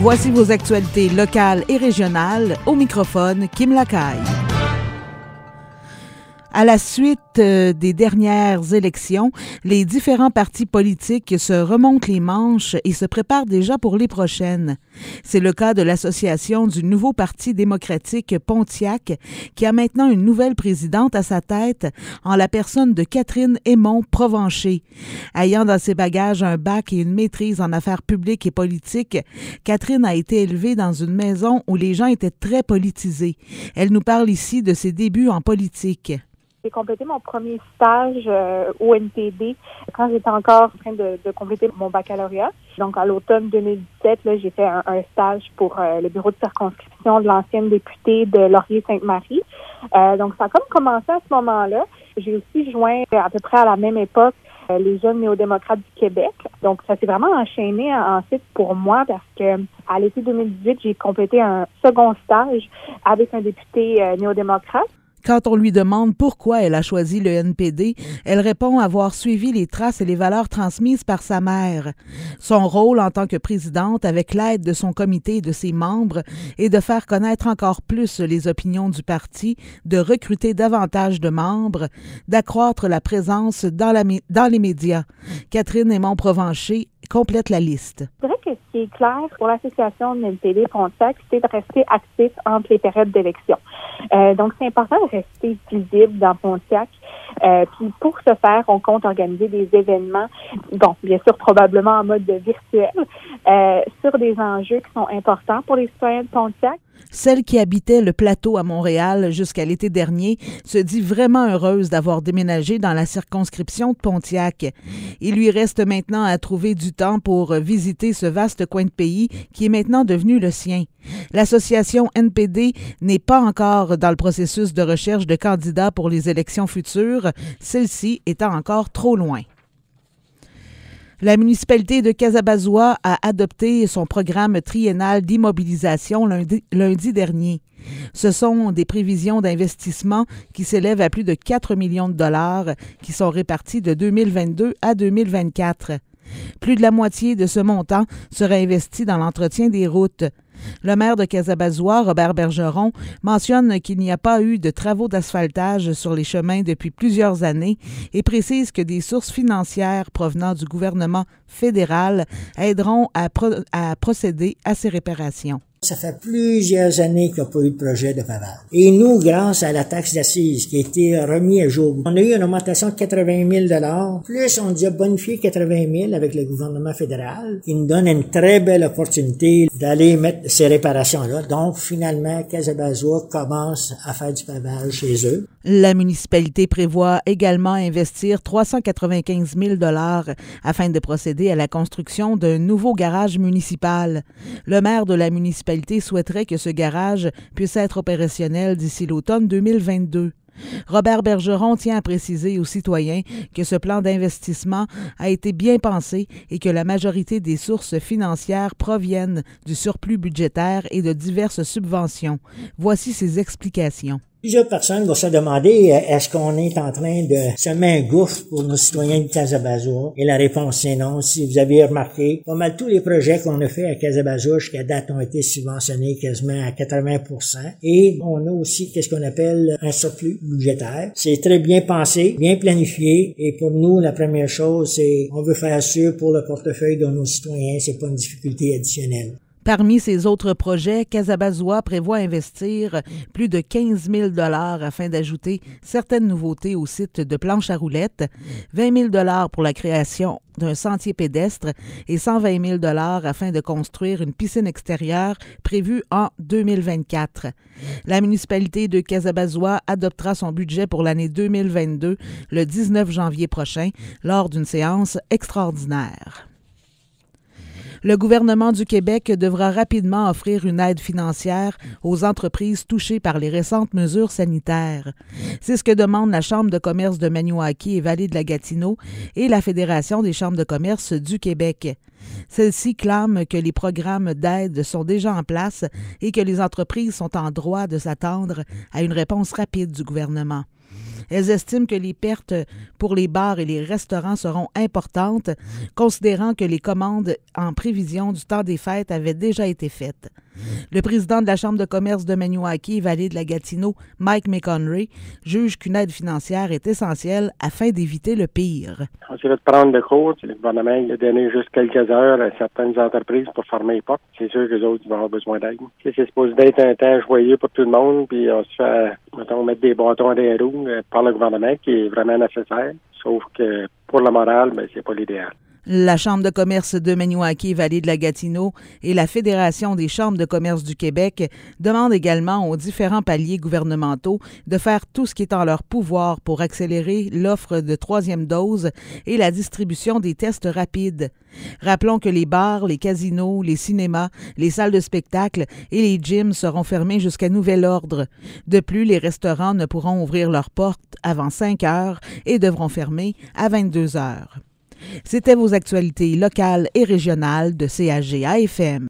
Voici vos actualités locales et régionales. Au microphone, Kim Lacaille. À la suite des dernières élections, les différents partis politiques se remontent les manches et se préparent déjà pour les prochaines. C'est le cas de l'association du nouveau Parti démocratique Pontiac, qui a maintenant une nouvelle présidente à sa tête, en la personne de Catherine Aymon-Provencher. Ayant dans ses bagages un bac et une maîtrise en affaires publiques et politiques, Catherine a été élevée dans une maison où les gens étaient très politisés. Elle nous parle ici de ses débuts en politique. J'ai complété mon premier stage au NPD quand j'étais encore en train de compléter mon baccalauréat. Donc, à l'automne 2017, là, j'ai fait un stage pour le bureau de circonscription de l'ancienne députée de Laurier-Sainte-Marie. Donc, ça a comme commencé à ce moment-là. J'ai aussi joint à peu près à la même époque les Jeunes néo-démocrates du Québec. Donc, ça s'est vraiment enchaîné ensuite pour moi parce que à l'été 2018, j'ai complété un second stage avec un député néo-démocrate. Quand on lui demande pourquoi elle a choisi le NPD, elle répond avoir suivi les traces et les valeurs transmises par sa mère. Son rôle en tant que présidente, avec l'aide de son comité et de ses membres, est de faire connaître encore plus les opinions du parti, de recruter davantage de membres, d'accroître la présence dans les médias. Catherine Aymon-Provencher complète la liste. Je dirais que ce qui est clair pour l'association de NPD Pontiac, c'est de rester actif entre les périodes d'élection. Donc, c'est important de rester visible dans Pontiac. Puis pour ce faire, on compte organiser des événements, bon, bien sûr, probablement en mode virtuel, sur des enjeux qui sont importants pour les citoyens de Pontiac. Celle qui habitait le plateau à Montréal jusqu'à l'été dernier se dit vraiment heureuse d'avoir déménagé dans la circonscription de Pontiac. Il lui reste maintenant à trouver du temps pour visiter ce vaste coin de pays qui est maintenant devenu le sien. L'association NPD n'est pas encore dans le processus de recherche de candidats pour les élections futures, celle-ci étant encore trop loin. La municipalité de Casabazois a adopté son programme triennal d'immobilisation lundi dernier. Ce sont des prévisions d'investissement qui s'élèvent à plus de 4 millions de dollars qui sont répartis de 2022 à 2024. Plus de la moitié de ce montant sera investi dans l'entretien des routes. Le maire de Casabazois, Robert Bergeron, mentionne qu'il n'y a pas eu de travaux d'asphaltage sur les chemins depuis plusieurs années et précise que des sources financières provenant du gouvernement fédéral aideront à procéder à ces réparations. Ça fait plusieurs années qu'il n'y a pas eu de projet de pavage. Et nous, grâce à la taxe d'assises qui a été remise à jour, on a eu une augmentation de 80 000 $, plus on a bonifié 80 000 avec le gouvernement fédéral, qui nous donne une très belle opportunité d'aller mettre ces réparations-là. Donc, finalement, Casabazois commence à faire du pavage chez eux. La municipalité prévoit également investir 395 000 $ afin de procéder à la construction d'un nouveau garage municipal. Le maire de la municipalité souhaiterait que ce garage puisse être opérationnel d'ici l'automne 2022. Robert Bergeron tient à préciser aux citoyens que ce plan d'investissement a été bien pensé et que la majorité des sources financières proviennent du surplus budgétaire et de diverses subventions. Voici ses explications. Plusieurs personnes vont se demander est-ce qu'on est en train de semer un gouffre pour nos citoyens de Casabazois? Et la réponse c'est non. Si vous avez remarqué, pas mal tous les projets qu'on a fait à Casabazois jusqu'à date ont été subventionnés quasiment à 80%. Et on a aussi qu'est-ce qu'on appelle un surplus budgétaire. C'est très bien pensé, bien planifié. Et pour nous, la première chose, c'est on veut faire sûr pour le portefeuille de nos citoyens. C'est pas une difficulté additionnelle. Parmi ces autres projets, Casabazois prévoit investir plus de 15 000 $ afin d'ajouter certaines nouveautés au site de planche à roulettes, 20 000 $ pour la création d'un sentier pédestre et 120 000 $ afin de construire une piscine extérieure prévue en 2024. La municipalité de Casabazois adoptera son budget pour l'année 2022 le 19 janvier prochain lors d'une séance extraordinaire. Le gouvernement du Québec devra rapidement offrir une aide financière aux entreprises touchées par les récentes mesures sanitaires. C'est ce que demande la Chambre de commerce de Maniouaki et Vallée de la Gatineau et la Fédération des chambres de commerce du Québec. Celle-ci clame que les programmes d'aide sont déjà en place et que les entreprises sont en droit de s'attendre à une réponse rapide du gouvernement. Elles estiment que les pertes pour les bars et les restaurants seront importantes, considérant que les commandes en prévision du temps des fêtes avaient déjà été faites. Le président de la Chambre de commerce de Maniwaki, Vallée de la Gatineau, Mike McConry, juge qu'une aide financière est essentielle afin d'éviter le pire. On s'est fait prendre de court. Le gouvernement il a donné juste quelques heures à certaines entreprises pour fermer les portes. C'est sûr que les autres vont avoir besoin d'aide. C'est supposé d'être un temps joyeux pour tout le monde, puis on se fait, mettons, mettre des bâtons dans les roues par le gouvernement, qui est vraiment nécessaire. Sauf que pour la morale, c'est pas l'idéal. La Chambre de commerce de Maniwaki, Vallée de la Gatineau et la Fédération des chambres de commerce du Québec demandent également aux différents paliers gouvernementaux de faire tout ce qui est en leur pouvoir pour accélérer l'offre de 3e dose et la distribution des tests rapides. Rappelons que les bars, les casinos, les cinémas, les salles de spectacle et les gyms seront fermés jusqu'à nouvel ordre. De plus, les restaurants ne pourront ouvrir leurs portes avant 5 heures et devront fermer à 22 heures. C'était vos actualités locales et régionales de CHG-AFM.